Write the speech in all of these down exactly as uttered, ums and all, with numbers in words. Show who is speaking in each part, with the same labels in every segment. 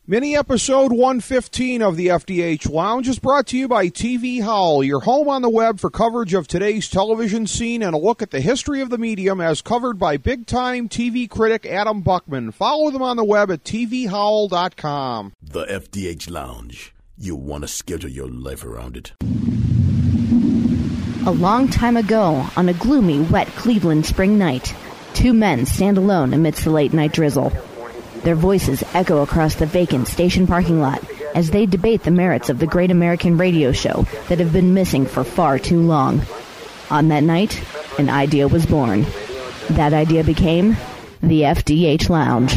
Speaker 1: Mini episode one fifteen of the F D H Lounge is brought to you by T V Howl, your home on the web for coverage of today's television scene and a look at the history of the medium as covered by big-time T V critic Adam Buckman. Follow them on the web at t v howl dot com.
Speaker 2: The F D H Lounge. You want to schedule your life around it.
Speaker 3: A long time ago, on a gloomy, wet Cleveland spring night, two men stand alone amidst the late-night drizzle. Their voices echo across the vacant station parking lot as they debate the merits of the great American radio show that have been missing for far too long. On that night, an idea was born. That idea became the F D H Lounge.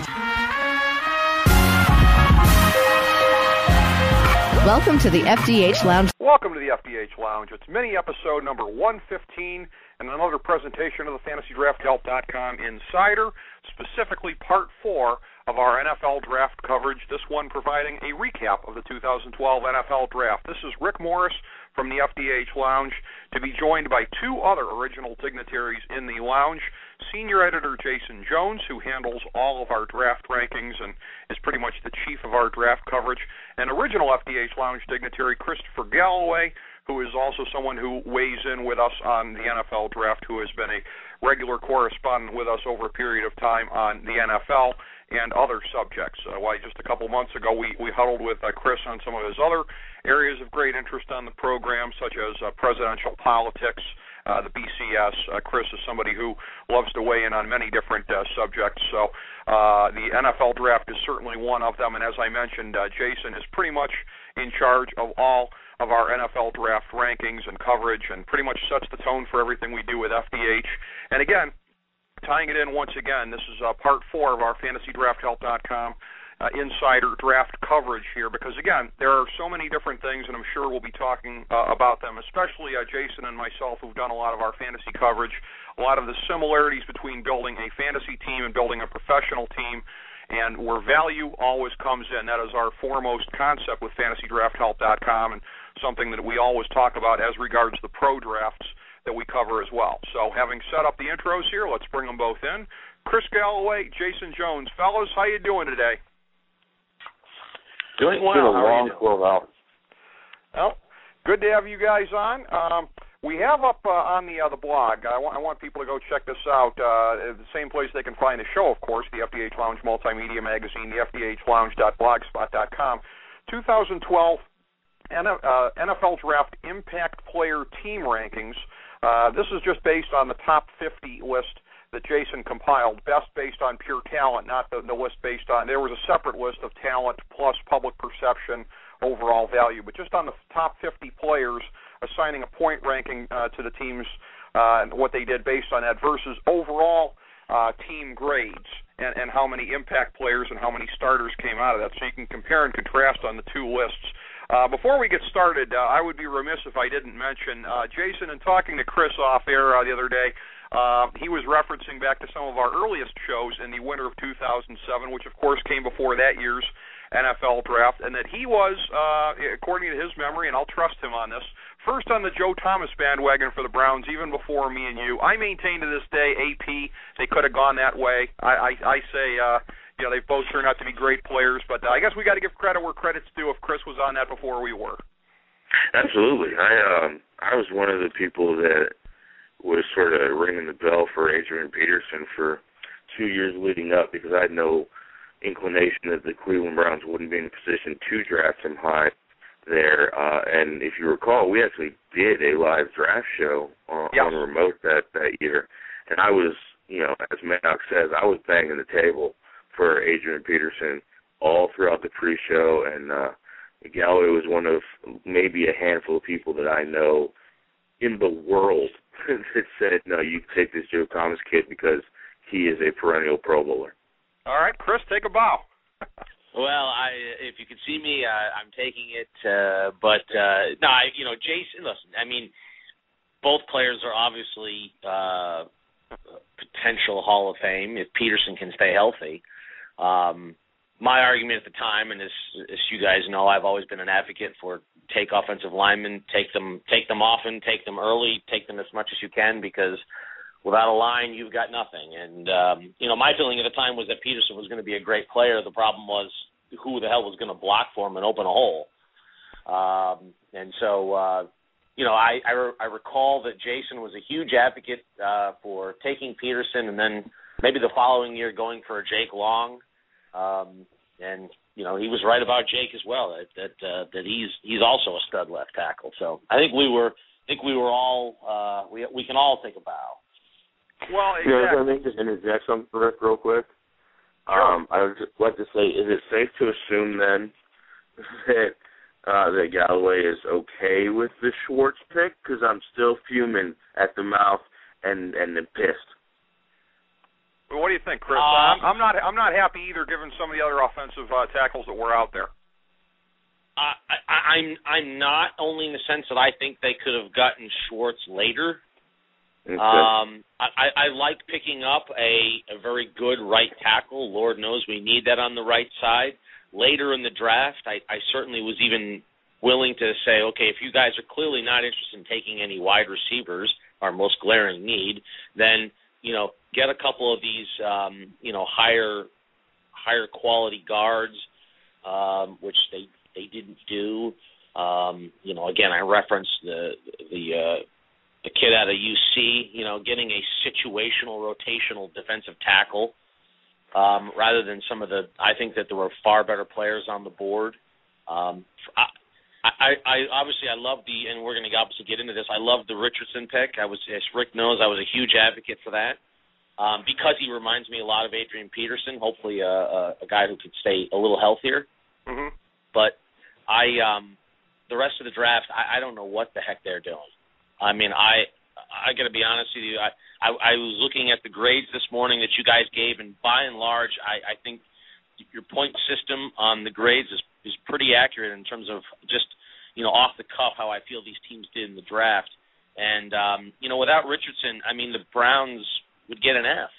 Speaker 3: Welcome to the F D H Lounge.
Speaker 4: Welcome to the F D H Lounge. It's mini episode number one fifteen and another presentation of the fantasy draft help dot com Insider, specifically part four of our N F L draft coverage, this one providing a recap of the two thousand twelve N F L draft. This is Rick Morris from the F D H Lounge, to be joined by two other original dignitaries in the lounge. Senior editor Jason Jones, who handles all of our draft rankings and is pretty much the chief of our draft coverage, and original F D H Lounge dignitary Christopher Galloway, who is also someone who weighs in with us on the N F L draft, who has been a regular correspondent with us over a period of time on the N F L and other subjects. Uh, why, just a couple months ago, we, we huddled with uh, Chris on some of his other areas of great interest on the program, such as uh, presidential politics, uh, the B C S. Uh, Chris is somebody who loves to weigh in on many different uh, subjects, so uh, the N F L draft is certainly one of them, and as I mentioned, uh, Jason is pretty much in charge of all of our N F L draft rankings and coverage, and pretty much sets the tone for everything we do with F D H. And again, tying it in once again, this is uh, part four of our fantasy draft help dot com uh, Insider draft coverage here, because again, there are so many different things, and I'm sure we'll be talking uh, about them, especially uh, Jason and myself, who've done a lot of our fantasy coverage, a lot of the similarities between building a fantasy team and building a professional team, and where value always comes in. That is our foremost concept with fantasy draft help dot com, and something that we always talk about as regards the pro drafts that we cover as well. So having set up the intros here, let's bring them both in. Chris Galloway, Jason Jones. Fellas, how you doing today?
Speaker 5: Doing well.
Speaker 6: It's been a
Speaker 5: how
Speaker 6: long twelve hours.
Speaker 4: Well, good to have you guys on. Um, we have up uh, on the uh, the blog, I want, I want people to go check this out, uh, the same place they can find the show, of course, the F D H Lounge Multimedia Magazine, the f d h lounge dot blogspot dot com. twenty twelve N F L Draft Impact Player Team Rankings. Uh, this is just based on the top fifty list that Jason compiled, best based on pure talent, not the, the list based on, there was a separate list of talent plus public perception, overall value, but just on the top fifty players, assigning a point ranking uh, to the teams uh, and what they did based on that versus overall uh, team grades and, and how many impact players and how many starters came out of that. So you can compare and contrast on the two lists. Uh, before we get started, uh, I would be remiss if I didn't mention, uh, Jason, in talking to Chris off air uh, the other day, uh, he was referencing back to some of our earliest shows in the winter of two thousand seven, which of course came before that year's N F L draft, and that he was, uh, according to his memory, and I'll trust him on this, first on the Joe Thomas bandwagon for the Browns, even before me and you. I maintain to this day, A P, they could have gone that way. I, I, I say... Uh, You know, they've both turned out to be great players, but uh, I guess we got to give credit where credit's due if Chris was on that before we were.
Speaker 6: Absolutely. I um I was one of the people that was sort of ringing the bell for Adrian Peterson for two years leading up because I had no inclination that the Cleveland Browns wouldn't be in a position to draft him high there. Uh, and if you recall, we actually did a live draft show on,
Speaker 4: yes.
Speaker 6: on remote that, that year. And I was, you know, as Maddox says, I was banging the table for Adrian Peterson all throughout the pre-show, and uh, Galloway was one of maybe a handful of people that I know in the world that said, no, you take this Joe Thomas kid because he is a perennial Pro Bowler.
Speaker 4: All right, Chris, take a bow.
Speaker 5: Well, I if you could see me, uh, I'm taking it, uh, but uh, no, I, you know, Jason. Listen, I mean, both players are obviously uh, potential Hall of Fame if Peterson can stay healthy. Um, my argument at the time, and as, as you guys know, I've always been an advocate for take offensive linemen, take them, take them often, take them early, take them as much as you can, because without a line, you've got nothing. And um, you know, my feeling at the time was that Peterson was going to be a great player. The problem was who the hell was going to block for him and open a hole. Um, and so, uh, you know, I, I, re- I recall that Jason was a huge advocate uh, for taking Peterson and then maybe the following year going for a Jake Long. Um, and, you know, he was right about Jake as well, that that, uh, that he's he's also a stud left tackle. So I think we were I think we were all uh, we we can all take a bow.
Speaker 4: Well, exactly.
Speaker 6: You know, let me just interject something, Rick, real quick.
Speaker 4: Sure.
Speaker 6: Um, I would just like to say, is it safe to assume then that uh, that Galloway is okay with the Schwartz pick? Because I'm still fuming at the mouth and and pissed.
Speaker 4: Well, what do you think, Chris?
Speaker 5: Uh,
Speaker 4: I'm, I'm not. I'm not happy either, given some of the other offensive uh, tackles that were out there.
Speaker 5: Uh, I, I'm I'm not, only in the sense that I think they could have gotten Schwartz later.
Speaker 6: Okay.
Speaker 5: Um, I, I like picking up a, a very good right tackle. Lord knows we need that on the right side. Later in the draft, I, I certainly was even willing to say, okay, if you guys are clearly not interested in taking any wide receivers, our most glaring need, then, you know, get a couple of these, um, you know, higher higher quality guards, um, which they they didn't do. Um, you know, again, I referenced the the uh, the kid out of U C, you know, getting a situational, rotational defensive tackle um, rather than some of the – I think that there were far better players on the board. Um, I, I, I obviously, I love the – and we're going to obviously get into this. I love the Richardson pick. I was, as Rick knows, I was a huge advocate for that um, because he reminds me a lot of Adrian Peterson, hopefully a, a, a guy who could stay a little healthier.
Speaker 4: Mm-hmm. But
Speaker 5: I um, – the rest of the draft, I, I don't know what the heck they're doing. I mean, I I got to be honest with you. I, I I was looking at the grades this morning that you guys gave, and by and large, I, I think your point system on the grades is, is pretty accurate in terms of just, you know, off the cuff how I feel these teams did in the draft. And, um, you know, without Richardson, I mean, the Browns would get an F.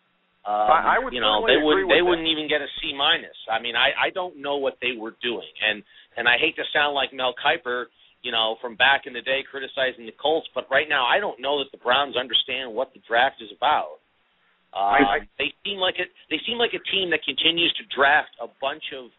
Speaker 5: Um,
Speaker 4: I, I would
Speaker 5: you know,
Speaker 4: they
Speaker 5: would
Speaker 4: agree
Speaker 5: they
Speaker 4: with
Speaker 5: wouldn't
Speaker 4: that.
Speaker 5: even get a C minus. I mean, I, I don't know what they were doing, and and I hate to sound like Mel Kiper, you know, from back in the day criticizing the Colts, but right now I don't know that the Browns understand what the draft is about. Uh,
Speaker 4: I, I,
Speaker 5: they seem like it. They seem like a team that continues to draft a bunch of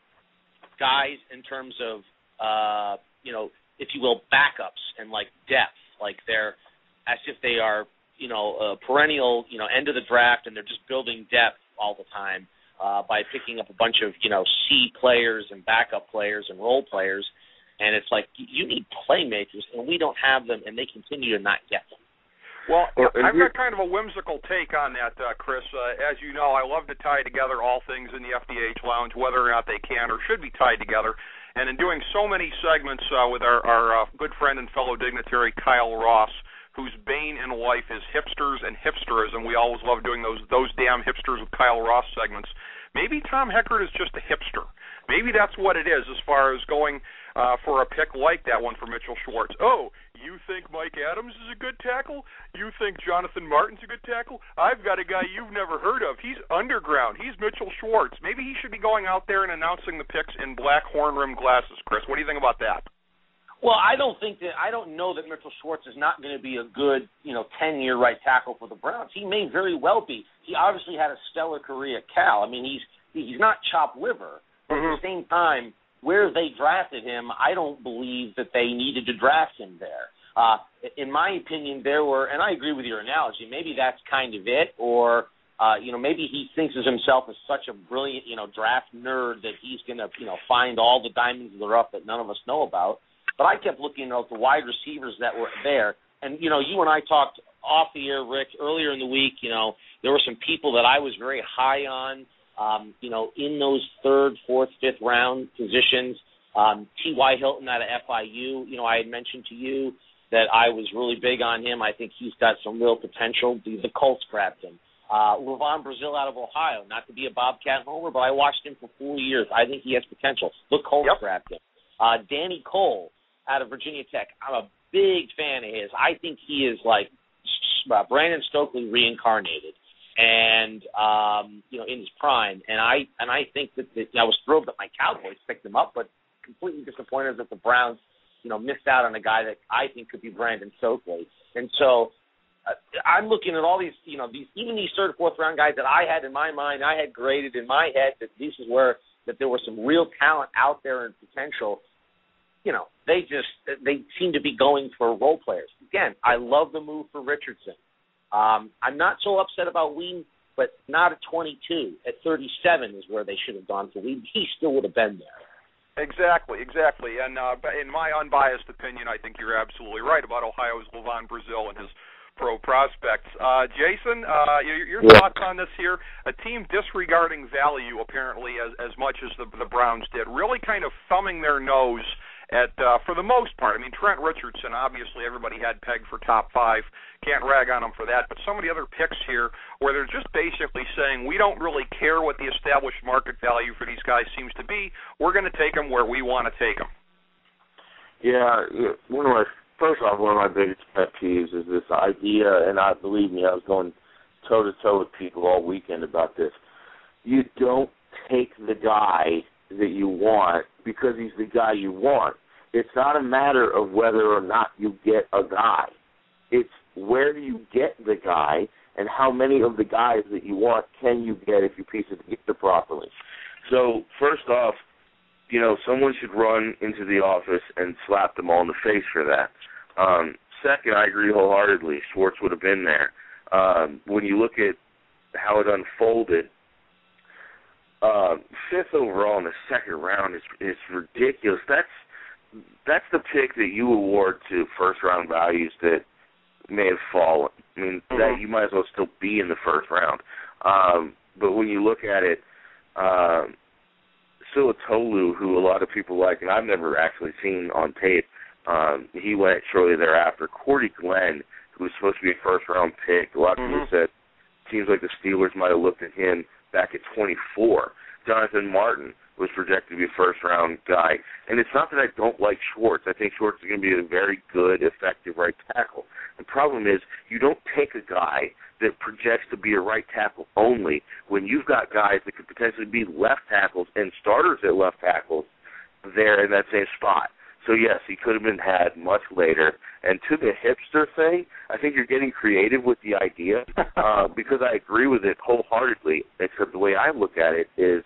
Speaker 5: guys in terms of, uh, you know, if you will, backups and like depth, like they're as if they are, you know, a perennial, you know, end of the draft, and they're just building depth all the time uh, by picking up a bunch of, you know, C players and backup players and role players. And it's like, you need playmakers, and we don't have them, and they continue to not get them.
Speaker 4: Well,
Speaker 6: Well,
Speaker 4: I've
Speaker 6: here-
Speaker 4: got kind of a whimsical take on that, uh, Chris. Uh, as you know, I love to tie together all things in the F D H Lounge, whether or not they can or should be tied together. And in doing so many segments uh, with our, our uh, good friend and fellow dignitary, Kyle Ross, whose bane in life is hipsters and hipsterism. We always love doing those those damn hipsters with Kyle Ross segments. Maybe Tom Heckert is just a hipster. Maybe that's what it is as far as going uh, for a pick like that one for Mitchell Schwartz. Oh, you think Mike Adams is a good tackle? You think Jonathan Martin's a good tackle? I've got a guy you've never heard of. He's underground. He's Mitchell Schwartz. Maybe he should be going out there and announcing the picks in black horn-rimmed glasses, Chris. What do you think about that?
Speaker 5: Well, I don't think that I don't know that Mitchell Schwartz is not going to be a good, you know, ten-year right tackle for the Browns. He may very well be. He obviously had a stellar career at Cal. I mean, he's he's not chopped liver, but mm-hmm. at the same time, where they drafted him, I don't believe that they needed to draft him there. Uh, in my opinion, there were, and I agree with your analogy. Maybe that's kind of it, or uh, you know, maybe he thinks of himself as such a brilliant, you know, draft nerd that he's going to, you know, find all the diamonds in the rough that none of us know about. But I kept looking at the wide receivers that were there. And, you know, you and I talked off the air, Rick, earlier in the week. You know, there were some people that I was very high on, um, you know, in those third, fourth, fifth round positions. Um, T Y. Hilton out of F I U, you know, I had mentioned to you that I was really big on him. I think he's got some real potential. The, the Colts grabbed him. Uh, Levon Brazil out of Ohio, not to be a Bobcat homer, but I watched him for four years. I think he has potential. The Colts
Speaker 4: yep.
Speaker 5: grabbed him. Uh, Danny Cole out of Virginia Tech. I'm a big fan of his. I think he is like uh, Brandon Stokely reincarnated, and um, you know, in his prime. And I and I think that, that I was thrilled that my Cowboys picked him up, but completely disappointed that the Browns, you know, missed out on a guy that I think could be Brandon Stokely. And so uh, I'm looking at all these, you know, these even these third, fourth round guys that I had in my mind, I had graded in my head that this is where that there was some real talent out there and potential, you know, they just they seem to be going for role players. Again, I love the move for Richardson. Um, I'm not so upset about Weeden, but not at twenty-two. At thirty-seven is where they should have gone for Weeden. He still would have been there.
Speaker 4: Exactly, exactly. And uh, in my unbiased opinion, I think you're absolutely right about Ohio's Levon Brazil and his pro prospects. Uh, Jason, uh, your, your
Speaker 6: yeah.
Speaker 4: thoughts on this here? A team disregarding value, apparently, as, as much as the, the Browns did, really kind of thumbing their nose at, uh, for the most part. I mean, Trent Richardson, obviously everybody had pegged for top five. Can't rag on him for that. But some of the other picks here where they're just basically saying, we don't really care what the established market value for these guys seems to be. We're going to take them where we want to take them.
Speaker 6: Yeah, one of my, first off, one of my biggest pet peeves is this idea, and I believe me, I was going toe-to-toe with people all weekend about this. You don't take the guy that you want because he's the guy you want. It's not a matter of whether or not you get a guy. It's where do you get the guy and how many of the guys that you want can you get if you piece it together properly. So, first off, you know, someone should run into the office and slap them all in the face for that. Um, second, I agree wholeheartedly. Schwartz would have been there. Um, when you look at how it unfolded, uh, fifth overall in the second round is is ridiculous. That's that's the pick that you award to first round values that may have fallen. I mean, mm-hmm. that you might as well still be in the first round. Um, but when you look at it, um, Sulatolu, who a lot of people like, and I've never actually seen on tape, um, he went shortly thereafter. Cordy Glenn, who was supposed to be a first-round pick, a lot of mm-hmm. people said seems like the Steelers might have looked at him back at twenty-four. Jonathan Martin was projected to be a first-round guy. And it's not that I don't like Schwartz. I think Schwartz is going to be a very good, effective right tackle. The problem is you don't take a guy that projects to be a right tackle only when you've got guys that could potentially be left tackles and starters at left tackles there in that same spot. So, yes, he could have been had much later. And to the hipster thing, I think you're getting creative with the idea uh, because I agree with it wholeheartedly, except the way I look at it is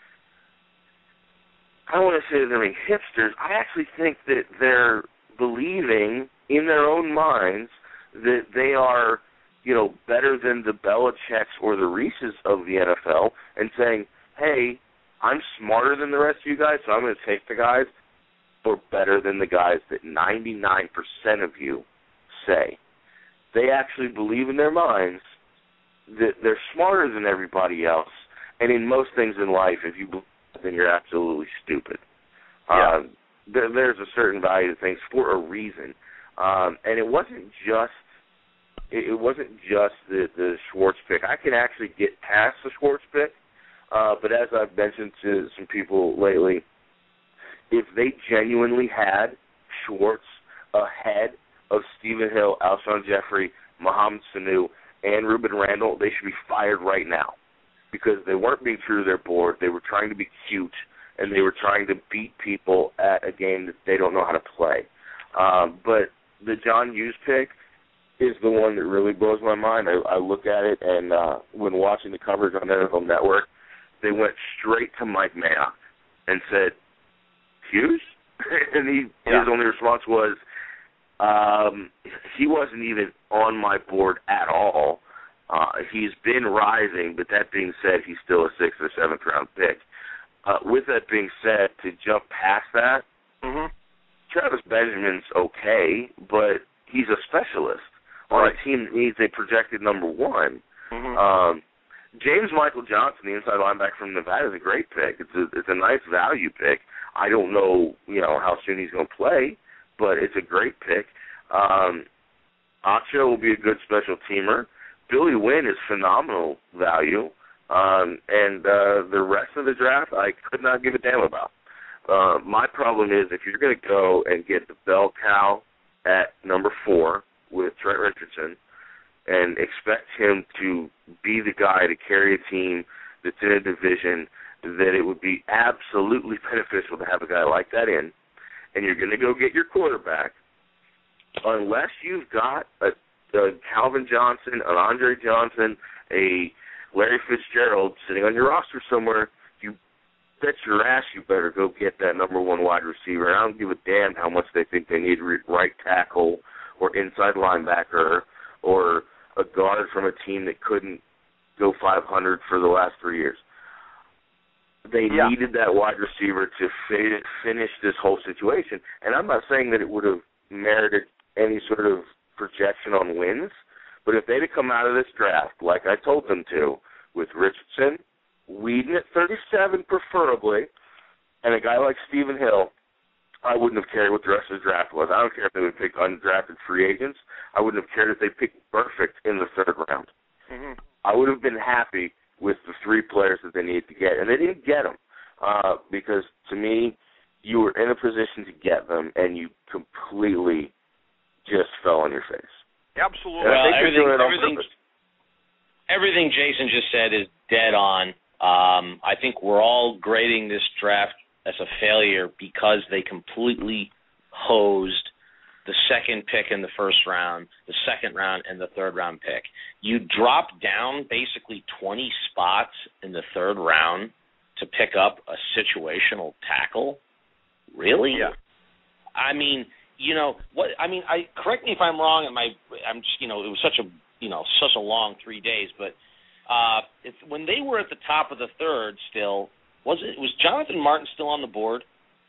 Speaker 6: I don't want to say that they're being hipsters. I actually think that they're believing in their own minds that they are, you know, better than the Belichicks or the Reeses of the N F L and saying, hey, I'm smarter than the rest of you guys, so I'm going to take the guys who are better than the guys that ninety-nine percent of you say. They actually believe in their minds that they're smarter than everybody else, and in most things in life, if you believe then you're absolutely stupid.
Speaker 4: Yeah.
Speaker 6: Um, there, there's a certain value to things for a reason, um, and it wasn't just it, it wasn't just the, the Schwartz pick. I can actually get past the Schwartz pick, uh, but as I've mentioned to some people lately, if they genuinely had Schwartz ahead of Stephen Hill, Alshon Jeffrey, Mohamed Sanu, and Ruben Randall, they should be fired right now. Because they weren't being true to their board, they were trying to be cute, and they were trying to beat people at a game that they don't know how to play. Um, but the John Hughes pick is the one that really blows my mind. I, I look at it, and uh, when watching the coverage on N F L Network, they went straight to Mike Mayock and said, Hughes? and he,
Speaker 4: yeah.
Speaker 6: his only response was, um, he wasn't even on my board at all. Uh, he's been rising, but that being said, he's still a sixth or seventh round pick. Uh, with that being said, to jump past that,
Speaker 4: mm-hmm.
Speaker 6: Travis Benjamin's okay, but he's a specialist on
Speaker 4: right.
Speaker 6: a team that needs a projected number one.
Speaker 4: Mm-hmm.
Speaker 6: Um, James Michael Johnson, the inside linebacker from Nevada, is a great pick. It's a it's a nice value pick. I don't know, you know, how soon he's going to play, but it's a great pick. Um, Acho will be a good special teamer. Billy Wynn is phenomenal value, um, and uh, the rest of the draft I could not give a damn about. Uh, my problem is if you're going to go and get the bell cow at number four with Trent Richardson and expect him to be the guy to carry a team that's in a division that it would be absolutely beneficial to have a guy like that in, and you're going to go get your quarterback, unless you've got a Uh, Calvin Johnson, an Andre Johnson, a Larry Fitzgerald sitting on your roster somewhere, you bet your ass you better go get that number one wide receiver. I don't give a damn how much they think they need right tackle or inside linebacker or a guard from a team that couldn't go five hundred for the last three years. They
Speaker 4: yeah.
Speaker 6: needed that wide receiver to fi- finish this whole situation. And I'm not saying that it would have merited any sort of projection on wins, but if they'd have come out of this draft like I told them to, with Richardson, Whedon at thirty-seven preferably, and a guy like Stephen Hill, I wouldn't have cared what the rest of the draft was. I don't care if they would pick undrafted free agents. I wouldn't have cared if they picked Perfect in the third round.
Speaker 4: Mm-hmm.
Speaker 6: I would have been happy with the three players that they needed to get, and they didn't get them uh, because, to me, you were in a position to get them, and you completely just fell on your face.
Speaker 4: Absolutely.
Speaker 5: Well,
Speaker 6: I think
Speaker 5: everything,
Speaker 6: they're doing it on
Speaker 5: everything,
Speaker 6: purpose.
Speaker 5: everything Jason just said is dead on. Um, I think we're all grading this draft as a failure because they completely hosed the second pick in the first round, the second round, and the third round pick. You drop down basically twenty spots in the third round to pick up a situational tackle? Really?
Speaker 4: Yeah.
Speaker 5: I mean, you know, what I mean, I correct me if I'm wrong, and my I'm just, you know, it was such a, you know, such a long three days, but uh it's when they were at the top of the third still, was it was Jonathan Martin still on the board?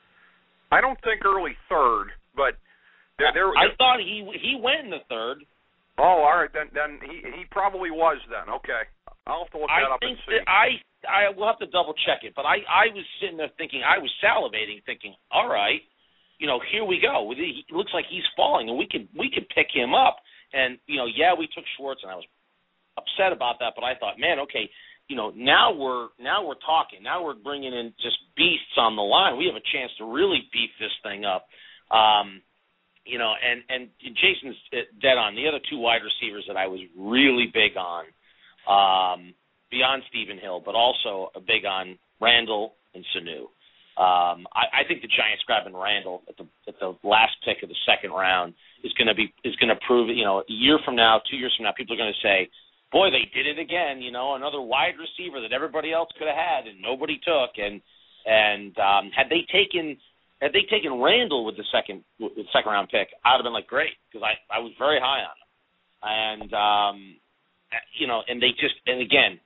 Speaker 4: I don't think early third, but There, there,
Speaker 5: I thought he he went in the third.
Speaker 4: Oh, all right. Then then he he probably was then. Okay, I'll have to look that
Speaker 5: I
Speaker 4: up
Speaker 5: think
Speaker 4: and see.
Speaker 5: That I I will have to double check it, but I I was sitting there thinking, I was salivating, thinking, all right, you know, here we go. It looks like he's falling, and we could we could pick him up. And you know, yeah, we took Schwartz, and I was upset about that, but I thought, man, okay, you know, now we're now we're talking. Now we're bringing in just beasts on the line. We have a chance to really beef this thing up. Um, You know, and, and Jason's dead on. The other two wide receivers that I was really big on, um, beyond Stephen Hill, but also a big on Randall and Sanu. Um, I, I think the Giants grabbing Randall at the at the last pick of the second round is going to be is going to prove it. You know, a year from now, two years from now, people are going to say, "Boy, they did it again." You know, another wide receiver that everybody else could have had and nobody took. And and um, had they taken Had they taken Randall with the second with the second round pick, I'd have been like, great, because I, I was very high on him. And, um, you know, and they just, and again,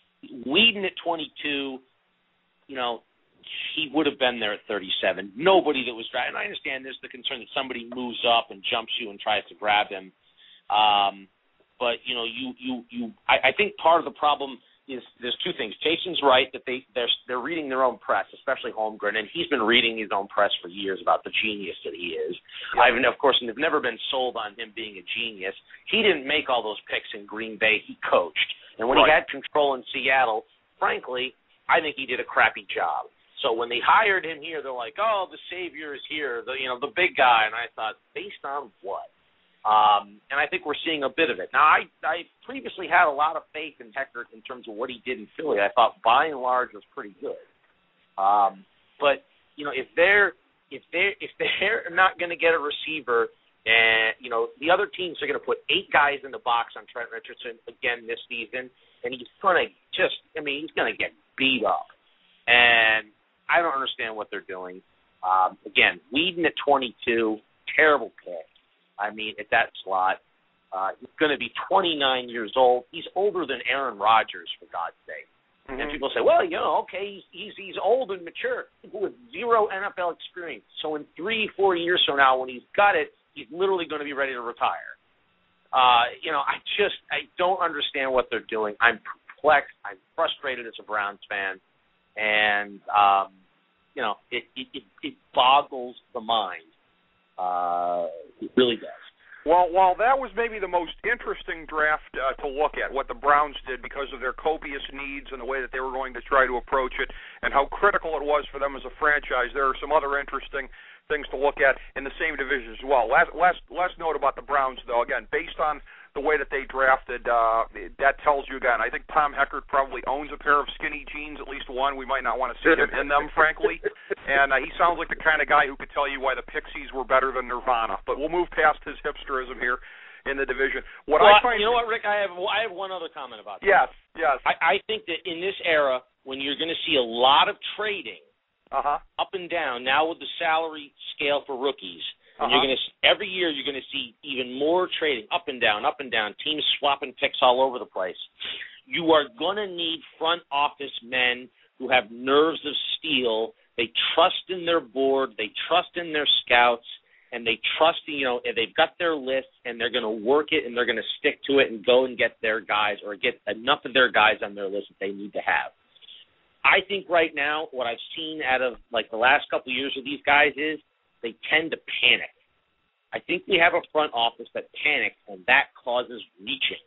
Speaker 5: Whedon at twenty-two, you know, he would have been there at thirty-seven. Nobody that was drafted, and I understand there's the concern that somebody moves up and jumps you and tries to grab him. Um, but, you know, you, you, you I, I think part of the problem is there's two things. Jason's right that they they're they're reading their own press, especially Holmgren, and he's been reading his own press for years about the genius that he is. Yeah. I've of course have never been sold on him being a genius. He didn't make all those picks in Green Bay. He coached, and when right. he had control in Seattle, frankly, I think he did a crappy job. So when they hired him here, they're like, "Oh, the savior is here, the you know the big guy," and I thought, based on what? Um, and I think we're seeing a bit of it. Now, I, I previously had a lot of faith in Heckert in terms of what he did in Philly. I thought, by and large, was pretty good. Um, but you know, if they're if they if they're not going to get a receiver, and you know, the other teams are going to put eight guys in the box on Trent Richardson again this season, and he's going to just, I mean, he's going to get beat up. And I don't understand what they're doing. Um, again, Whedon at twenty-two, terrible pick. I mean, at that slot, uh, he's going to be twenty-nine years old. He's older than Aaron Rodgers, for God's sake. Mm-hmm. And people say, well, you know, okay, he's, he's he's old and mature, with zero N F L experience. So in three, four years from now, when he's got it, he's literally going to be ready to retire. Uh, you know, I just I don't understand what they're doing. I'm perplexed. I'm frustrated as a Browns fan, and um, you know, it it, it it boggles the mind. Uh, it really does.
Speaker 4: Well, while that was maybe the most interesting draft uh, to look at, what the Browns did because of their copious needs and the way that they were going to try to approach it and how critical it was for them as a franchise, there are some other interesting things to look at in the same division as well. Last, last, last note about the Browns, though, again, based on the way that they drafted, uh, that tells you, again, I think Tom Heckert probably owns a pair of skinny jeans, at least one. We might not want to see him in them, frankly. And uh, he sounds like the kind of guy who could tell you why the Pixies were better than Nirvana. But we'll move past his hipsterism here in the division. What
Speaker 5: well,
Speaker 4: I find,
Speaker 5: you know what, Rick? I have I have one other comment about that.
Speaker 4: Yes, yes.
Speaker 5: I, I think that in this era, when you're going to see a lot of trading,
Speaker 4: uh-huh.
Speaker 5: up and down. Now with the salary scale for rookies, and
Speaker 4: uh-huh.
Speaker 5: you're going to every year you're going to see even more trading up and down, up and down. Teams swapping picks all over the place. You are going to need front office men who have nerves of steel. They trust in their board. They trust in their scouts. And they trust, you know, they've got their list, and they're going to work it, and they're going to stick to it and go and get their guys or get enough of their guys on their list that they need to have. I think right now what I've seen out of, like, the last couple of years of these guys is they tend to panic. I think we have a front office that panics, and that causes reaching.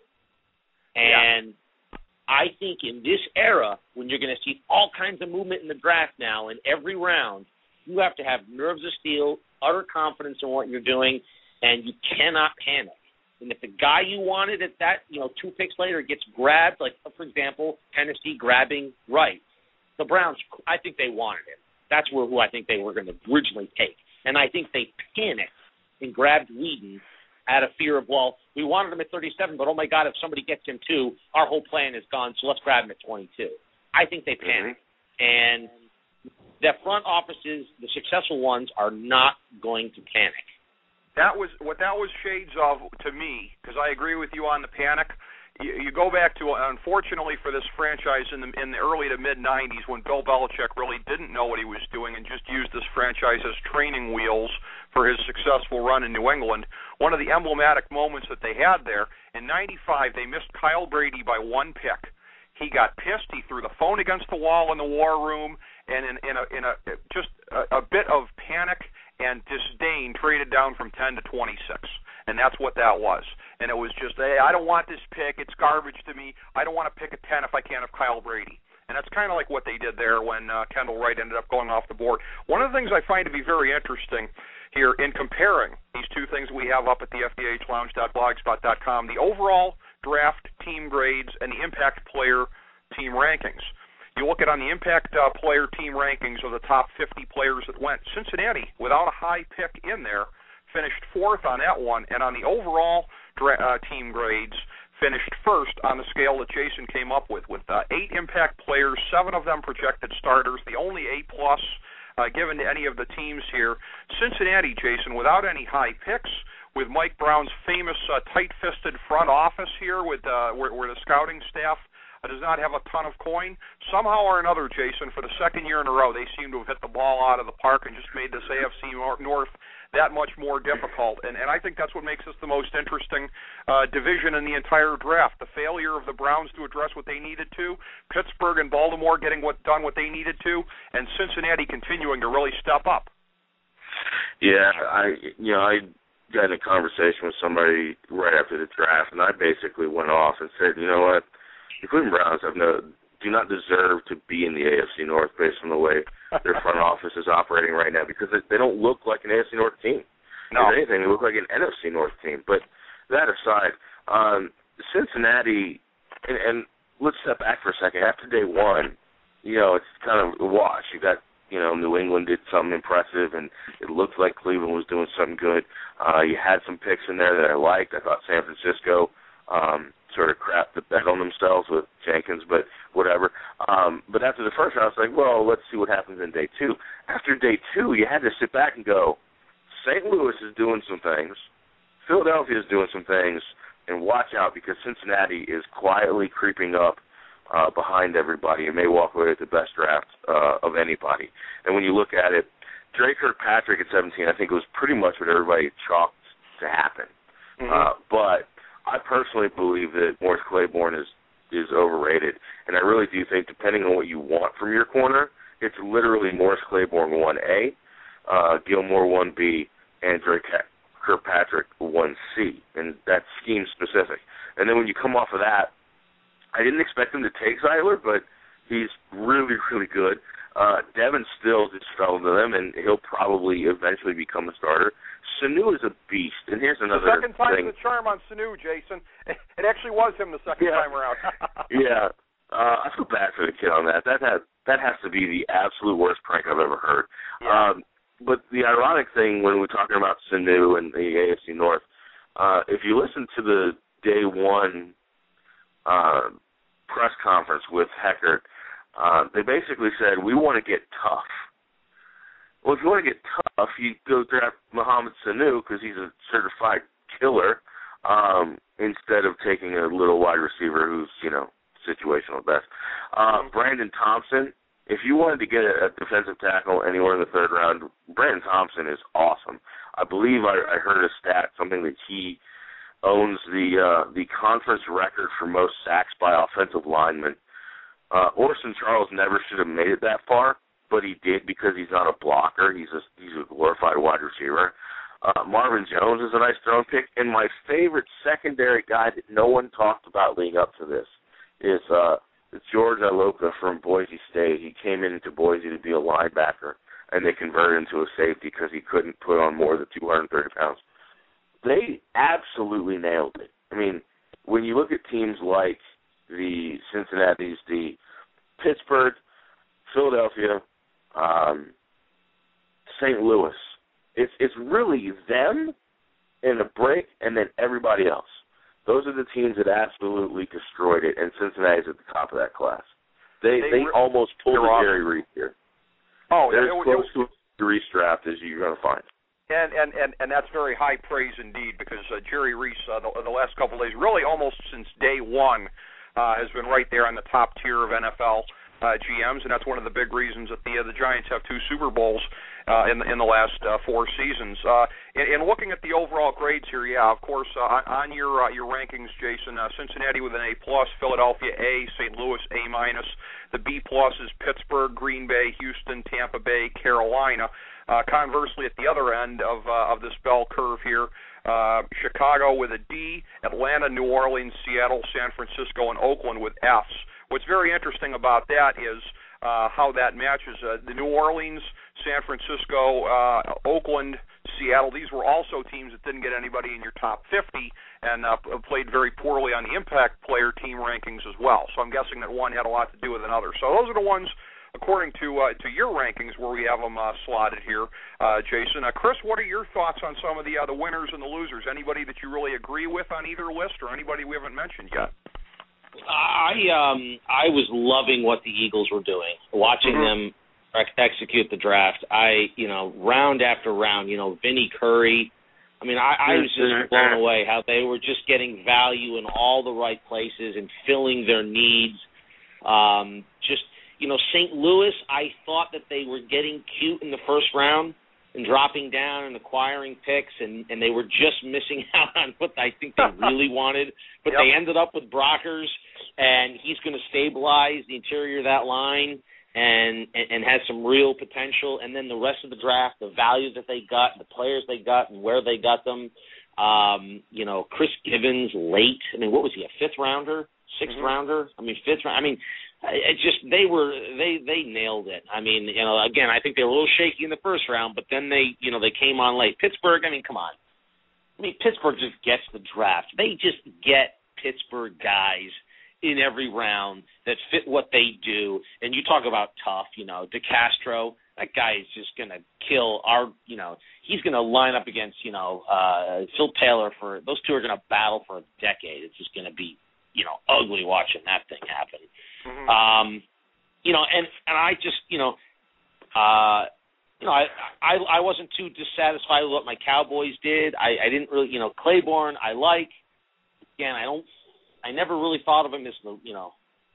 Speaker 5: And yeah. I think in this era, when you're going to see all kinds of movement in the draft now in every round, you have to have nerves of steel, utter confidence in what you're doing, and you cannot panic. And if the guy you wanted at that, you know, two picks later gets grabbed, like, for example, Tennessee grabbing Wright, the Browns, I think they wanted him. That's where, who I think they were going to originally take. And I think they panicked and grabbed Whedon out of fear of, well, we wanted him at thirty-seven, but, oh, my God, if somebody gets him too, our whole plan is gone, so let's grab him at twenty-two. I think they panicked. Mm-hmm. And the front offices, the successful ones, are not going to panic.
Speaker 4: That was what that was shades of to me, because I agree with you on the panic. You, you go back to, unfortunately for this franchise in the in the early to mid nineties, when Bill Belichick really didn't know what he was doing and just used this franchise as training wheels for his successful run in New England. One of the emblematic moments that they had there in ninety-five, they missed Kyle Brady by one pick. He got pissed. He threw the phone against the wall in the war room, and in, in a in a just a, a bit of panic and disdain, traded down from ten to twenty-six, and that's what that was. And it was just, hey, I don't want this pick. It's garbage to me. I don't want to pick a ten if I can't have Kyle Brady. And that's kind of like what they did there when uh, Kendall Wright ended up going off the board. One of the things I find to be very interesting here in comparing these two things we have up at the F D H lounge dot blogspot dot com, the overall draft team grades and the impact player team rankings. You look at on the impact uh, player team rankings of the top fifty players that went, Cincinnati, without a high pick in there, finished fourth on that one, and on the overall dra- uh, team grades, finished first on the scale that Jason came up with, with uh, eight impact players, seven of them projected starters, the only A-plus uh, given to any of the teams here. Cincinnati, Jason, without any high picks, with Mike Brown's famous uh, tight-fisted front office here, with uh, where, where the scouting staff uh, does not have a ton of coin. Somehow or another, Jason, for the second year in a row, they seem to have hit the ball out of the park and just made this A F C North that much more difficult. And, and I think that's what makes this the most interesting uh, division in the entire draft. The failure of the Browns to address what they needed to, Pittsburgh and Baltimore getting what done what they needed to, and Cincinnati continuing to really step up.
Speaker 6: Yeah, I you know I. got in a conversation with somebody right after the draft, and I basically went off and said, you know what, the Cleveland Browns have no, do not deserve to be in the A F C North based on the way their front office is operating right now, because they, they don't look like an A F C North team.
Speaker 4: No.
Speaker 6: If anything, they look like an N F C North team. But that aside, um, Cincinnati, and, and let's step back for a second. After day one, you know, it's kind of a wash. You got, you know, New England did something impressive, and it looked like Cleveland was doing something good. Uh, you had some picks in there that I liked. I thought San Francisco um, sort of crapped the bed on themselves with Jenkins, but whatever. Um, but after the first round, I was like, well, let's see what happens in day two. After day two, you had to sit back and go, Saint Louis is doing some things, Philadelphia is doing some things, and watch out, because Cincinnati is quietly creeping up Uh, behind everybody, and may walk away with the best draft uh, of anybody. And when you look at it, Dre Kirkpatrick at seventeen, I think it was pretty much what everybody chalked to happen. Mm-hmm. Uh, but I personally believe that Morris Claiborne is, is overrated, and I really do think, depending on what you want from your corner, it's literally Morris Claiborne one A, uh, Gilmore one B, and Dre Kirkpatrick one C, and that's scheme specific. And then when you come off of that, I didn't expect him to take Zeitler, but he's really, really good. Uh, Devin Still just fell to them, and he'll probably eventually become a starter. Sanu is a beast, and here's another
Speaker 4: the second time's
Speaker 6: thing.
Speaker 4: the charm on Sanu, Jason. It actually was him the second
Speaker 6: yeah.
Speaker 4: time around.
Speaker 6: yeah, uh, I feel bad for the kid on that. That has, that has to be the absolute worst prank I've ever heard.
Speaker 4: Yeah.
Speaker 6: Um, but the ironic thing when we're talking about Sanu and the A F C North, uh, if you listen to the day one uh, press conference with Heckert, uh, they basically said, we want to get tough. Well, if you want to get tough, you go draft Mohamed Sanu because he's a certified killer, um, instead of taking a little wide receiver who's, you know, situational at best. Uh, Brandon Thompson, if you wanted to get a, a defensive tackle anywhere in the third round, Brandon Thompson is awesome. I believe I, I heard a stat, something that he owns the uh, the conference record for most sacks by offensive linemen. Uh, Orson Charles never should have made it that far, but he did because he's not a blocker. He's a, he's a glorified wide receiver. Uh, Marvin Jones is a nice throwing pick. And my favorite secondary guy that no one talked about leading up to this is uh, George Iloka from Boise State. He came into Boise to be a linebacker, and they converted him to a safety because he couldn't put on more than two hundred thirty pounds. They absolutely nailed it. I mean, when you look at teams like the Cincinnati's, the Pittsburgh, Philadelphia, um, Saint Louis, it's it's really them and a break and then everybody else. Those are the teams that absolutely destroyed it, and Cincinnati's at the top of that class. They they, they re- almost pulled a Jerry Reese here.
Speaker 4: Oh,
Speaker 6: they're
Speaker 4: it,
Speaker 6: as close
Speaker 4: it,
Speaker 6: to a Reese draft as you're going to find.
Speaker 4: And, and, and, and that's very high praise indeed, because uh, Jerry Reese, uh, the, the last couple of days, really almost since day one, uh, has been right there on the top tier of N F L uh, G Ms, and that's one of the big reasons that the uh, the Giants have two Super Bowls uh, in the in the last uh, four seasons. Uh, and, and looking at the overall grades here, yeah, of course, uh, on your uh, your rankings, Jason, uh, Cincinnati with an A plus, Philadelphia A, Saint Louis A minus. The B plus is Pittsburgh, Green Bay, Houston, Tampa Bay, Carolina. Uh, conversely, at the other end of uh, of this bell curve here, uh, Chicago with a D, Atlanta, New Orleans, Seattle, San Francisco, and Oakland with Fs. What's very interesting about that is uh, how that matches. Uh, the New Orleans, San Francisco, uh, Oakland, Seattle, these were also teams that didn't get anybody in your top fifty and uh, played very poorly on the impact player team rankings as well. So I'm guessing that one had a lot to do with another. So those are the ones, according to uh, to your rankings, where we have them uh, slotted here, uh, Jason. Uh, Chris, what are your thoughts on some of the uh, the winners and the losers? Anybody that you really agree with on either list, or anybody we haven't mentioned yet?
Speaker 5: I um I was loving what the Eagles were doing, watching mm-hmm. them ex- execute the draft. I you know round after round, you know Vinny Curry. I mean, I, I was just blown away how they were just getting value in all the right places and filling their needs. Um, just. You know, Saint Louis, I thought that they were getting cute in the first round and dropping down and acquiring picks, and, and they were just missing out on what I think they really wanted. But yep. They ended up with Brockers, and he's going to stabilize the interior of that line and, and, and has some real potential. And then the rest of the draft, the value that they got, the players they got, and where they got them. Um, you know, Chris Givens late. I mean, what was he, a fifth rounder, sixth mm-hmm. rounder? I mean, fifth round. I mean, it just they were they they nailed it. I mean, you know, again, I think they were a little shaky in the first round, but then they, you know, they came on late. Pittsburgh, I mean, come on. I mean, Pittsburgh just gets the draft. They just get Pittsburgh guys in every round that fit what they do. And you talk about tough, you know, DeCastro, that guy is just going to kill our, you know, he's going to line up against, you know, uh, Phil Taylor for, those two are going to battle for a decade. It's just going to be, you know, ugly watching that thing happen. Mm-hmm. Um, you know, and, and I just, you know, uh, you know, I, I I wasn't too dissatisfied with what my Cowboys did. I, I didn't really, you know, Claiborne I like. Again, I don't, I never really thought of him as the, you know,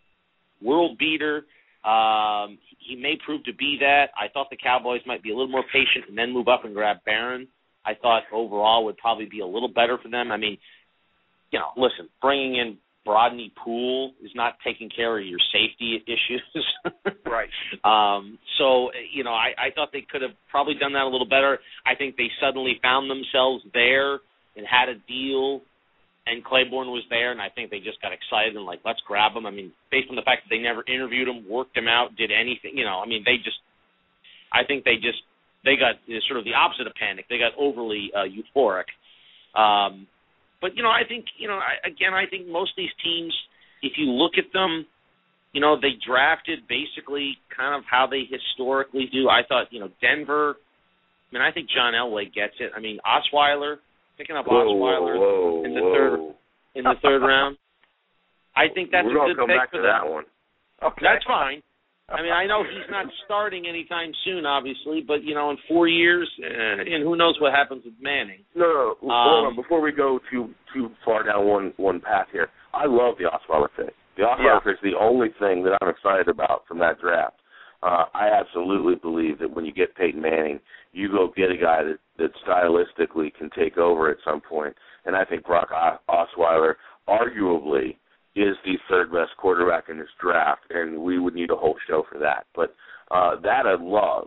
Speaker 5: world beater. Um, he may prove to be that. I thought the Cowboys might be a little more patient and then move up and grab Barron. I thought overall would probably be a little better for them. I mean, you know, listen, bringing in Brodney Poole is not taking care of your safety issues.
Speaker 4: Right.
Speaker 5: Um, so, you know, I, I thought they could have probably done that a little better. I think they suddenly found themselves there and had a deal, and Claiborne was there, and I think they just got excited and, like, let's grab him. I mean, based on the fact that they never interviewed him, worked him out, did anything, you know, I mean, they just – I think they just – they got sort of the opposite of panic. They got overly uh, euphoric. Um But, you know, I think, you know, I, again, I think most of these teams, if you look at them, you know, they drafted basically kind of how they historically do. I thought, you know, Denver, I mean, I think John Elway gets it. I mean, Osweiler, picking up
Speaker 6: whoa,
Speaker 5: Osweiler
Speaker 6: whoa,
Speaker 5: in the
Speaker 6: whoa.
Speaker 5: third in the third round. I think that's
Speaker 6: We're
Speaker 5: a
Speaker 6: gonna
Speaker 5: good
Speaker 6: come
Speaker 5: pick
Speaker 6: back
Speaker 5: for
Speaker 6: to
Speaker 5: them.
Speaker 6: that one.
Speaker 4: Okay.
Speaker 5: That's fine. I mean, I know he's not starting anytime soon, obviously, but, you know, in four years, eh, and who knows what happens with Manning.
Speaker 6: No, no,
Speaker 5: um,
Speaker 6: hold on. Before we go too too far down one, one path here, I love the Osweiler pick. The Osweiler pick is the only thing that I'm excited about from that draft. Uh, I absolutely believe that when you get Peyton Manning, you go get a guy that, that stylistically can take over at some point. And I think Brock Osweiler arguably is the third best quarterback in this draft, and we would need a whole show for that. But uh, that I love.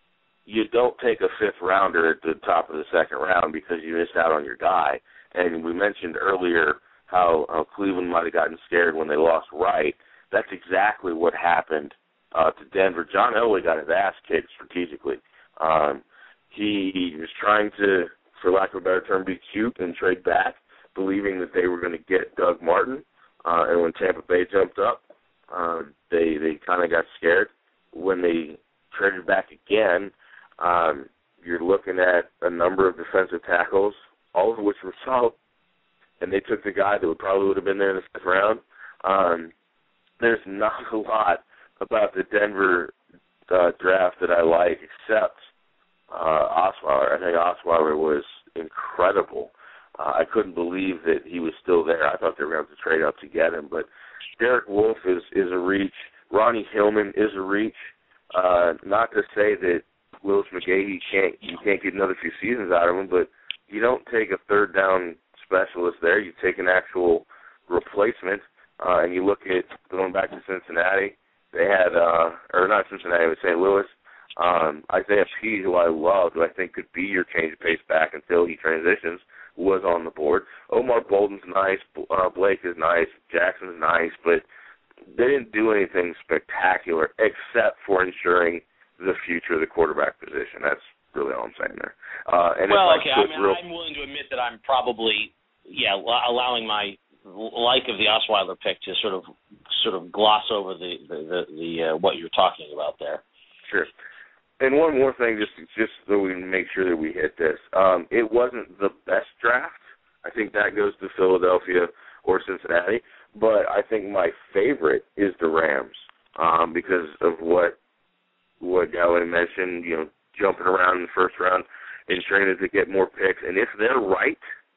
Speaker 6: You don't take a fifth rounder at the top of the second round because you missed out on your guy. And we mentioned earlier how, how Cleveland might have gotten scared when they lost Wright. That's exactly what happened uh, to Denver. John Elway got his ass kicked strategically. Um, he, he was trying to, for lack of a better term, be cute and trade back, believing that they were going to get Doug Martin. Uh, and when Tampa Bay jumped up, uh, they they kind of got scared. When they traded back again, um, you're looking at a number of defensive tackles, all of which were solid, and they took the guy that would probably would have been there in the fifth round. Um, there's not a lot about the Denver uh, draft that I like, except uh, Osweiler. I think Osweiler was incredible. Uh, I couldn't believe that he was still there. I thought they were going to have to trade up to get him. But Derek Wolfe is, is a reach. Ronnie Hillman is a reach. Uh, not to say that Willis McGahee can't you can't get another few seasons out of him, but you don't take a third down specialist there. You take an actual replacement, uh, and you look at going back to Cincinnati. They had, uh, or not Cincinnati, but Saint Louis. Um, Isaiah Pease, who I love, who I think could be your change of pace back until he transitions, was on the board. Omar Bolden's nice. Uh, Blake is nice. Jackson's nice, but they didn't do anything spectacular except for ensuring the future of the quarterback position. That's really all I'm saying there. Uh, and
Speaker 5: well,
Speaker 6: if
Speaker 5: okay,
Speaker 6: I,
Speaker 5: I mean,
Speaker 6: real...
Speaker 5: I'm willing to admit that I'm probably, yeah, allowing my like of the Osweiler pick to sort of sort of gloss over the the, the, the uh, what you're talking about there.
Speaker 6: Sure. And one more thing, just just so we can make sure that we hit this. Um, it wasn't the best draft. I think that goes to Philadelphia or Cincinnati. But I think my favorite is the Rams um, because of what what Galway mentioned, you know, jumping around in the first round and trying to get more picks. And if they're right,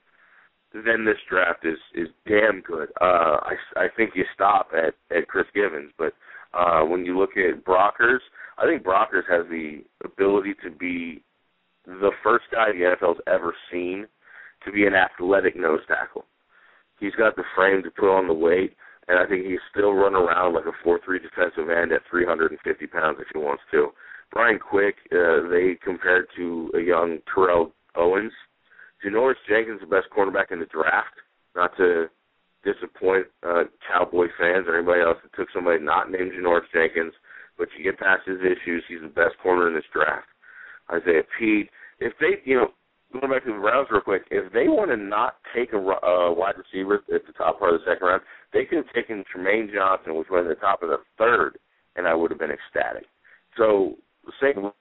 Speaker 6: then this draft is, is damn good. Uh, I, I think you stop at, at Chris Givens. But uh, when you look at Brockers, I think Brockers has the ability to be the first guy the N F L's ever seen to be an athletic nose tackle. He's got the frame to put on the weight, and I think he can still run around like a four three defensive end at three hundred fifty pounds if he wants to. Brian Quick, uh, they compared to a young Terrell Owens. Janoris Jenkins, the best cornerback in the draft, not to disappoint uh, Cowboy fans or anybody else that took somebody not named Janoris Jenkins, but you get past his issues, he's the best corner in this draft. Isaiah Peete, if they, you know, going back to the Browns real quick, if they want to not take a uh, wide receiver at the top part of the second round, they could have taken Tremaine Johnson, which went at the top of the third, and I would have been ecstatic. So, Saint Louis,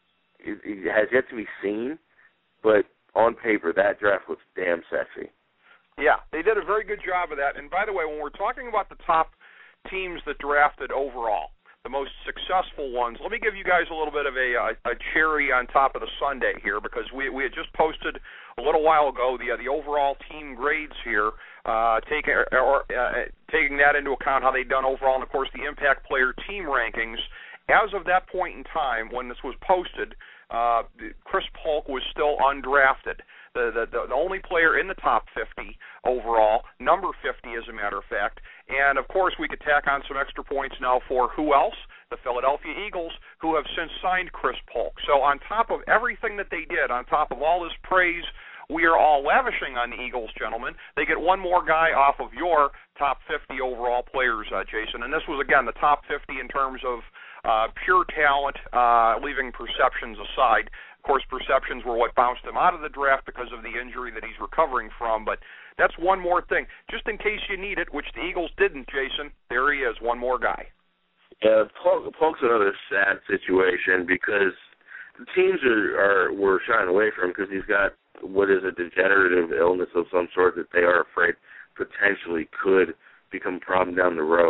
Speaker 6: it, it has yet to be seen, but on paper, that draft looks damn sexy.
Speaker 4: Yeah, they did a very good job of that. And by the way, when we're talking about the top teams that drafted overall, the most successful ones, let me give you guys a little bit of a, a, a cherry on top of the sundae here, because we we had just posted a little while ago the uh, the overall team grades here, uh, taking or uh, taking that into account, how they'd done overall, and of course the impact player team rankings. As of that point in time, when this was posted, uh, Chris Polk was still undrafted. The, the the only player in the top fifty overall, number fifty as a matter of fact. And, of course, we could tack on some extra points now for who else? The Philadelphia Eagles, who have since signed Chris Polk. So on top of everything that they did, on top of all this praise we are all lavishing on the Eagles, gentlemen, they get one more guy off of your top fifty overall players, uh, Jason. And this was, again, the top fifty in terms of uh, pure talent, uh, leaving perceptions aside. Of course, perceptions were what bounced him out of the draft because of the injury that he's recovering from. But that's one more thing. Just in case you need it, which the Eagles didn't, Jason, there he is, one more guy.
Speaker 6: Yeah, Polk, Polk's another sad situation because the teams are, are were shying away from him because he's got what is a degenerative illness of some sort that they are afraid potentially could become a problem down the road.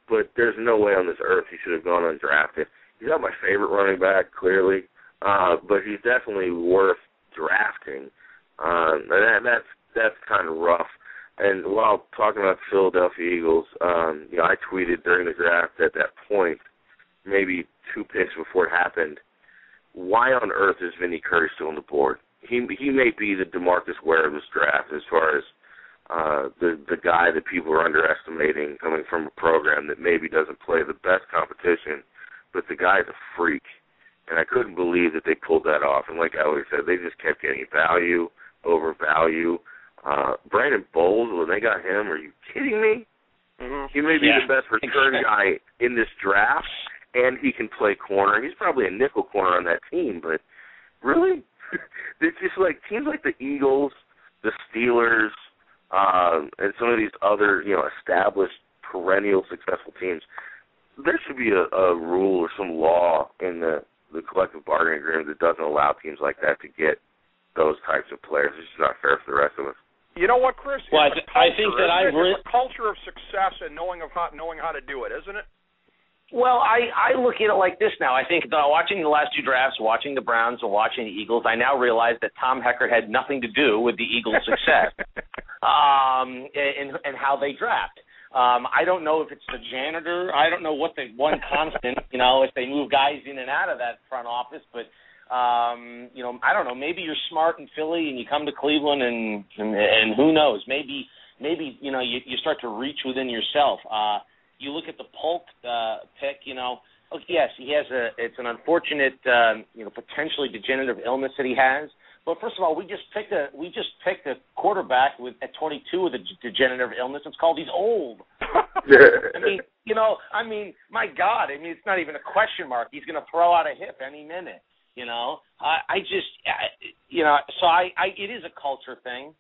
Speaker 6: but there's no way on this earth he should have gone undrafted. He's not my favorite running back, clearly, uh, but he's definitely worth drafting. Um, and that, that's that's kind of rough. And while talking about the Philadelphia Eagles, um, you know, I tweeted during the draft at that point, maybe two picks before it happened, why on earth is Vinny Curry still on the board? He he may be the DeMarcus Ware of this draft as far as uh, the the guy that people are underestimating coming from a program that maybe doesn't play the best competition, but the guy's a freak. And I couldn't believe that they pulled that off. And like I always said, they just kept getting value over value. Uh, Brandon Bowles, when they got him, are you kidding me?
Speaker 4: Mm-hmm.
Speaker 6: He may be
Speaker 5: yeah.
Speaker 6: the best return guy in this draft, and he can play corner. He's probably a nickel corner on that team, but really? It's just like teams like the Eagles, the Steelers, um, and some of these other, you know, established, perennial, successful teams. There should be a, a rule or some law in the, the collective bargaining agreement that doesn't allow teams like that to get those types of players. It's just not fair for the rest of us.
Speaker 4: You know what, Chris?
Speaker 5: Well,
Speaker 4: it's
Speaker 5: I,
Speaker 4: a culture,
Speaker 5: I think that I've
Speaker 4: it's
Speaker 5: re-
Speaker 4: a culture of success and knowing of how knowing how to do it, isn't it?
Speaker 7: Well, I, I look at it like this now. I think the, watching the last two drafts, watching the Browns and watching the Eagles, I now realize that Tom Heckert had nothing to do with the Eagles' success um, and, and how they draft. Um, I don't know if it's the janitor. I don't know what the one constant, you know, if they move guys in and out of that front office. But, um, you know, I don't know. Maybe you're smart in Philly and you come to Cleveland and and, and who knows? Maybe, maybe you know, you, you start to reach within yourself. Uh, you look at the Polk uh, pick, you know, look, yes, he has a, it's an unfortunate, uh, you know, potentially degenerative illness that he has. But first of all, we just picked a we just picked a quarterback with at twenty-two with a degenerative illness. It's called he's old. I mean, you know, I mean, my God, I mean, it's not even a question mark. He's going to throw out a hip any minute. You know, I, I just, I, you know, so I, I, it is a culture thing,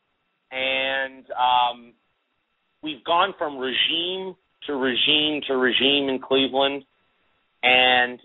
Speaker 7: and um, we've gone from regime to regime to regime in Cleveland, and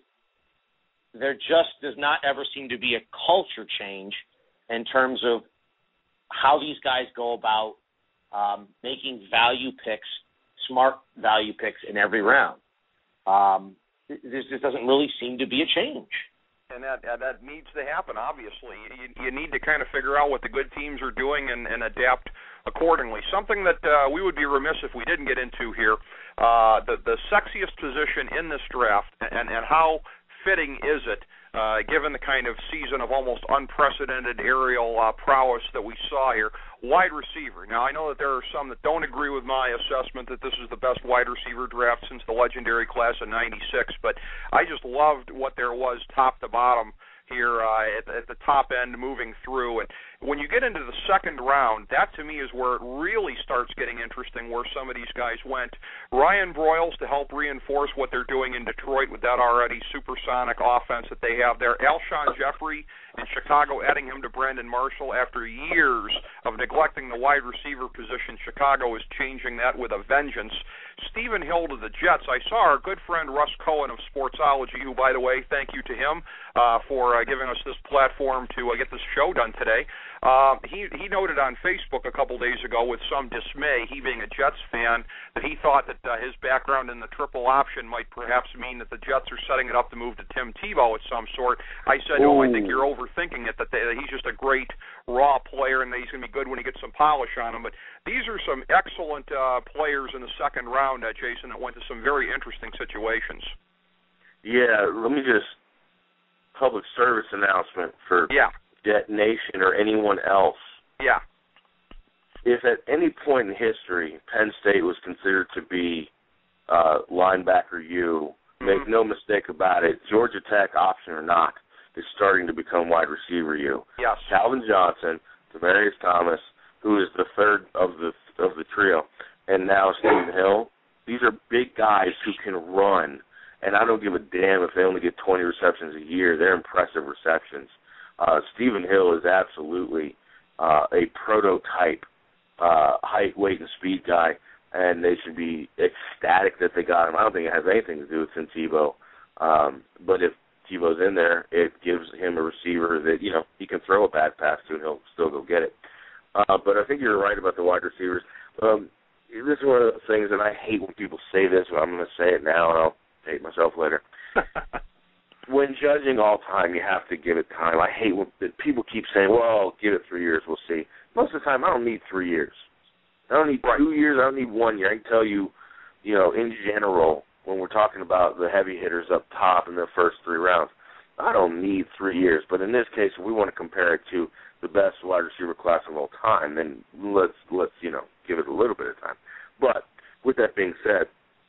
Speaker 7: there just does not ever seem to be a culture change in terms of how these guys go about um, making value picks, smart value picks in every round. Um, there just doesn't really seem to be a change.
Speaker 4: And that uh, that needs to happen, obviously. You, you need to kind of figure out what the good teams are doing and, and adapt accordingly. Something that uh, we would be remiss if we didn't get into here, uh, the, the sexiest position in this draft, and, and how fitting is it, Uh, given the kind of season of almost unprecedented aerial uh, prowess that we saw here, wide receiver. Now, I know that there are some that don't agree with my assessment that this is the best wide receiver draft since the legendary class of ninety-six, but I just loved what there was top to bottom here uh, at, at the top end moving through. And when you get into the second round, that to me is where it really starts getting interesting, where some of these guys went. Ryan Broyles to help reinforce what they're doing in Detroit with that already supersonic offense that they have there. Alshon Jeffrey in Chicago, adding him to Brandon Marshall after years of neglecting the wide receiver position. Chicago is changing that with a vengeance. Stephen Hill to the Jets. I saw our good friend Russ Cohen of Sportsology, who, by the way, thank you to him uh, for uh, giving us this platform to uh, get this show done today. Uh, he, he noted on Facebook a couple days ago with some dismay, he being a Jets fan, that he thought that uh, his background in the triple option might perhaps mean that the Jets are setting it up to move to Tim Tebow at some sort. I said, no, I think you're overthinking it, that, they, that he's just a great raw player and that he's going to be good when he gets some polish on him. But these are some excellent uh, players in the second round, uh, Jason, that went to some very interesting situations.
Speaker 6: Yeah, let me just public service announcement for
Speaker 4: yeah.
Speaker 6: Jet Nation or anyone else.
Speaker 4: Yeah.
Speaker 6: If at any point in history Penn State was considered to be uh, linebacker U, mm-hmm. make no mistake about it, Georgia Tech, option or not, is starting to become wide receiver U.
Speaker 4: Yes.
Speaker 6: Calvin Johnson, Demaryius Thomas, who is the third of the of the trio, and now Stephen Hill. These are big guys who can run, and I don't give a damn if they only get twenty receptions a year. They're impressive receptions. Uh, Stephen Hill is absolutely uh, a prototype uh, height, weight, and speed guy, and they should be ecstatic that they got him. I don't think it has anything to do with Tim Tebow, um, but if Tebow's in there, it gives him a receiver that, you know, he can throw a bad pass to and he'll still go get it. Uh, but I think you're right about the wide receivers. Um, this is one of those things, and I hate when people say this, but I'm going to say it now, and I'll hate myself later. When judging all time, you have to give it time. I hate when people keep saying, well, give it three years, we'll see. Most of the time, I don't need three years. I don't need two years. I don't need one year. I can tell you, you know, in general, when we're talking about the heavy hitters up top in the first three rounds, I don't need three years. But in this case, if we want to compare it to the best wide receiver class of all time, then let's, let's you know, give it a little bit of time. But with that being said,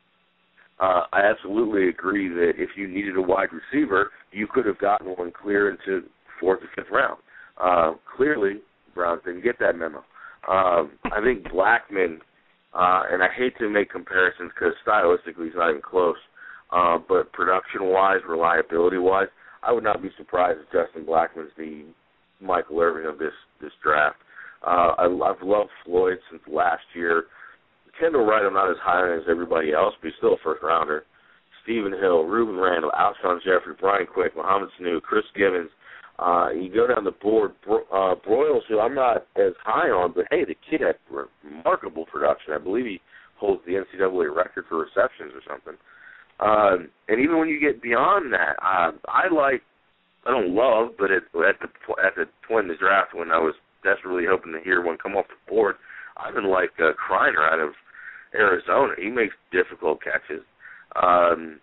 Speaker 6: Uh, I absolutely agree that if you needed a wide receiver, you could have gotten one clear into fourth or fifth round. Uh, clearly, Browns didn't get that memo. Um, I think Blackman, uh, and I hate to make comparisons because stylistically he's not even close, uh, but production-wise, reliability-wise, I would not be surprised if Justin Blackman's the Michael Irvin of this, this draft. Uh, I, I've loved Floyd since last year. Kendall Wright, I'm not as high on as everybody else, but he's still a first-rounder. Stephen Hill, Reuben Randall, Alshon Jeffrey, Brian Quick, Mohamed Sanu, Chris Givens. Uh, you go down the board, uh, Broyles, who I'm not as high on, but, hey, the kid had remarkable production. I believe he holds the N C double A record for receptions or something. Um, and even when you get beyond that, uh, I like, I don't love, but at, at the at the point in the draft when I was desperately hoping to hear one come off the board, I've been like uh, Kreiner out of Arizona. He makes difficult catches. Um,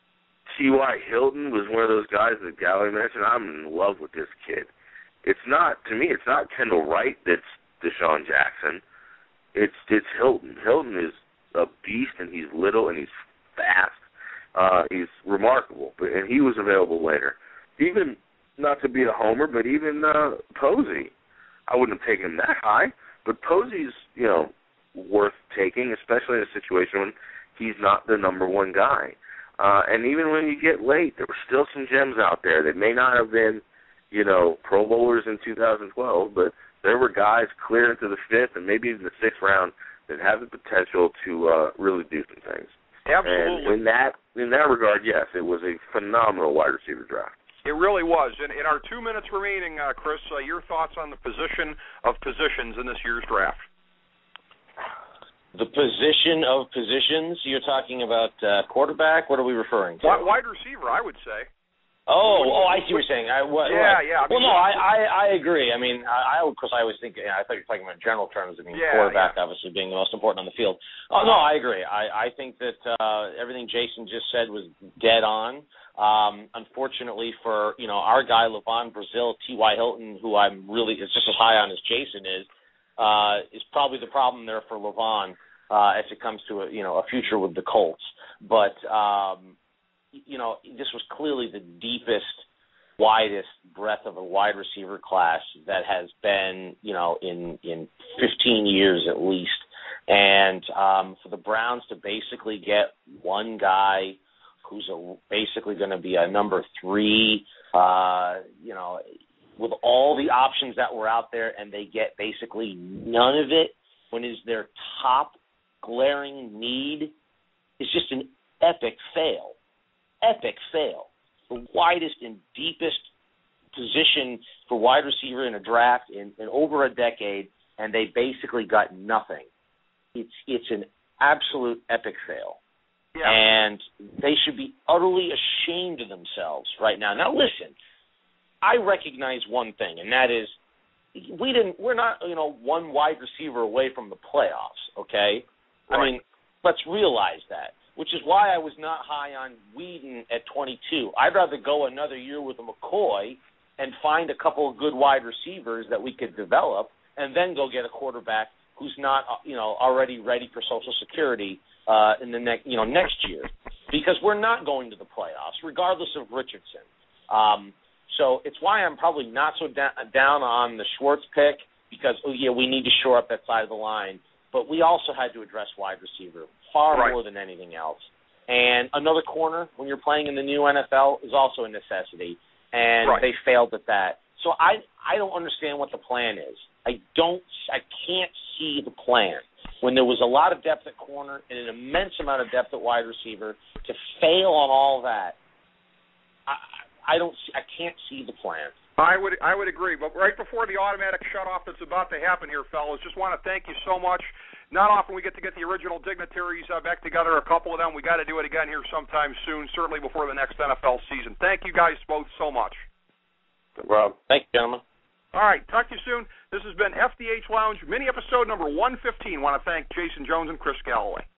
Speaker 6: T Y. Hilton was one of those guys that Galley mentioned. I'm in love with this kid. It's not, to me, it's not Kendall Wright that's Deshaun Jackson. It's it's Hilton. Hilton is a beast, and he's little, and he's fast. Uh, he's remarkable, but and he was available later. Even, not to be a homer, but even uh, Posey. I wouldn't have taken him that high, but Posey's, you know, worth taking, especially in a situation when he's not the number one guy. Uh, and even when you get late, there were still some gems out there that may not have been, you know, Pro Bowlers in two thousand twelve, but there were guys clear into the fifth and maybe even the sixth round that have the potential to uh, really do some things.
Speaker 4: Absolutely.
Speaker 6: And in that in that regard, yes, it was a phenomenal wide receiver draft.
Speaker 4: It really was. In, in our two minutes remaining, uh, Chris, uh, your thoughts on the position of positions in this year's draft?
Speaker 5: The position of positions, you're talking about uh, quarterback? What are we referring to?
Speaker 4: Wide, wide receiver, I would say.
Speaker 5: Oh, oh, I see what you're saying. I, what,
Speaker 4: yeah,
Speaker 5: what?
Speaker 4: yeah. I mean,
Speaker 5: well, no, I, I, I agree. I mean, I, I, of course, I was thinking, I thought you were talking about general terms. I mean,
Speaker 4: yeah,
Speaker 5: quarterback
Speaker 4: yeah.
Speaker 5: obviously being the most important on the field. Oh, no, I agree. I, I think that uh, everything Jason just said was dead on. Um, unfortunately for, you know, our guy, Levon Brazil, T Y. Hilton, who I'm really is just as high on as Jason is, uh, is probably the problem there for Levon uh, as it comes to, a, you know, a future with the Colts. But, um, you know, this was clearly the deepest, widest breadth of a wide receiver class that has been, you know, in, in fifteen years at least. And um, for the Browns to basically get one guy who's a, basically going to be a number three, uh, you know, with all the options that were out there, and they get basically none of it when is their top glaring need, is just an epic fail. Epic fail. The widest and deepest position for wide receiver in a draft in, in over a decade, and they basically got nothing. It's it's an absolute epic fail. Yeah. And they should be utterly ashamed of themselves right now. Now, listen, I recognize one thing, and that is we didn't. We're not, you know, one wide receiver away from the playoffs. Okay, right. I mean, let's realize that. Which is why I was not high on Whedon at twenty-two. I'd rather go another year with a McCoy and find a couple of good wide receivers that we could develop, and then go get a quarterback who's not, you know, already ready for Social Security uh, in the next, you know, next year, because we're not going to the playoffs, regardless of Richardson. Um, so it's why I'm probably not so da- down on the Schwartz pick, because oh yeah, we need to shore up that side of the line, but we also had to address wide receiver far right. more than anything else. And another corner when you're playing in the new N F L is also a necessity, and right. they failed at that. So I I don't understand what the plan is. I don't I can't see the plan when there was a lot of depth at corner and an immense amount of depth at wide receiver. To fail on all that, I I don't see, I can't see the plan.
Speaker 4: I would I would agree. But right before the automatic shutoff that's about to happen here, fellas, just want to thank you so much. Not often we get to get the original dignitaries uh, back together, a couple of them. We got to do it again here sometime soon, certainly before the next N F L season. Thank you guys both so much.
Speaker 7: No problem. Thank you, gentlemen.
Speaker 4: All right, talk to you soon. This has been F D H Lounge, mini episode number one fifteen. Want to thank Jason Jones and Chris Galloway.